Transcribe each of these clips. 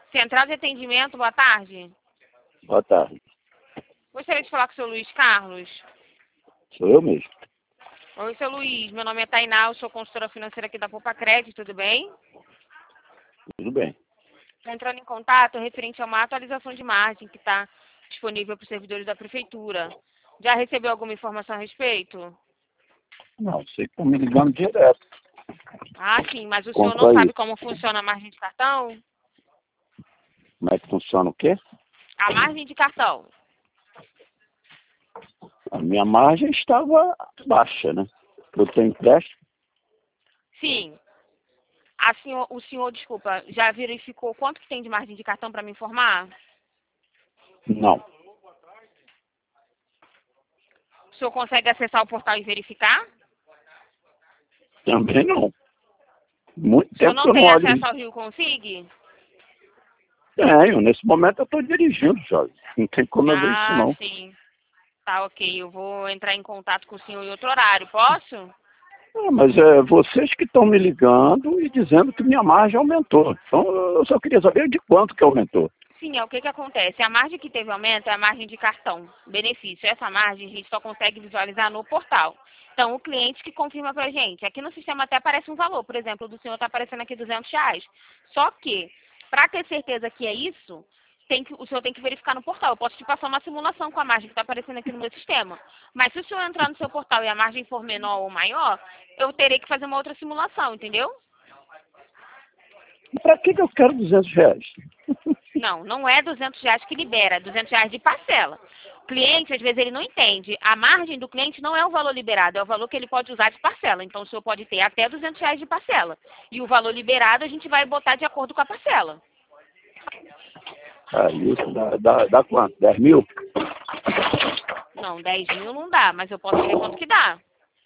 Central de atendimento, boa tarde. Boa tarde. Gostaria de falar com o seu Luiz Carlos. Sou eu mesmo. Oi, seu Luiz. Meu nome é Tainá, eu sou consultora financeira aqui da Poupa Crédito, tudo bem? Tudo bem. Estou entrando em contato referente a uma atualização de margem que está disponível para os servidores da Prefeitura. Já recebeu alguma informação a respeito? Não, você está me ligando direto. Ah, sim, mas o senhor Quanto não a sabe isso, como funciona a margem de cartão? como é que funciona o quê? A margem de cartão. A minha margem estava baixa, né? Eu tenho empréstimo? Sim. O senhor, desculpa, já verificou quanto que tem de margem de cartão para me informar? Não. O senhor consegue acessar o portal e verificar? Também não. Muito O senhor tempo que não eu não tem olho acesso isso. ao Rio Consig? Tenho. Nesse momento eu estou dirigindo, Jorge. Não tem como eu ver isso, Ah, não. sim. Tá, ok. Eu vou entrar em contato com o senhor em outro horário, posso? Mas é vocês que estão me ligando e dizendo que minha margem aumentou. Então eu só queria saber de quanto que aumentou. Sim, é o que acontece. A margem que teve aumento é a margem de cartão, benefício. Essa margem a gente só consegue visualizar no portal. Então, o cliente que confirma pra gente. Aqui no sistema até aparece um valor. Por exemplo, o do senhor está aparecendo aqui R$ 200. Só que, para ter certeza que é isso, o senhor tem que verificar no portal. Eu posso te passar uma simulação com a margem que está aparecendo aqui no meu sistema. Mas se o senhor entrar no seu portal e a margem for menor ou maior, eu terei que fazer uma outra simulação, entendeu? Para que eu quero R$ 200? Não, não é R$ 200 que libera, é R$ 200 de parcela. O cliente, às vezes, ele não entende. A margem do cliente não é o valor liberado, é o valor que ele pode usar de parcela. Então, o senhor pode ter até R$ 200 de parcela. E o valor liberado a gente vai botar de acordo com a parcela. Ah, isso dá quanto? 10 mil? Não, 10.000 não dá, mas eu posso ver quanto que dá.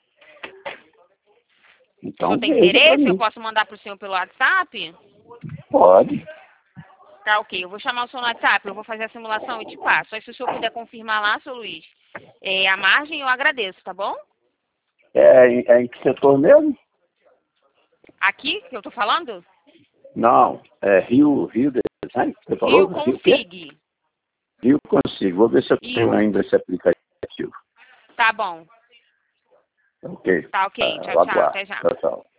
O Então senhor tem veja para interesse? Eu mim. posso mandar para o senhor pelo WhatsApp? Pode. Tá, ok. Eu vou chamar o senhor no WhatsApp, eu vou fazer a simulação e te passo. Aí, se o senhor puder confirmar lá, seu Luiz, a margem eu agradeço, tá bom? É em que setor mesmo? Aqui, que eu tô falando? Não, é Rio Design? Você falou? Rio Rio o quê? Consig. Rio Consigo. Vou ver se eu tenho Isso. ainda esse aplicativo. Tá bom. Ok. Tá ok. Tchau, Eu tchau. aguardo. Até já. Tchau, tchau.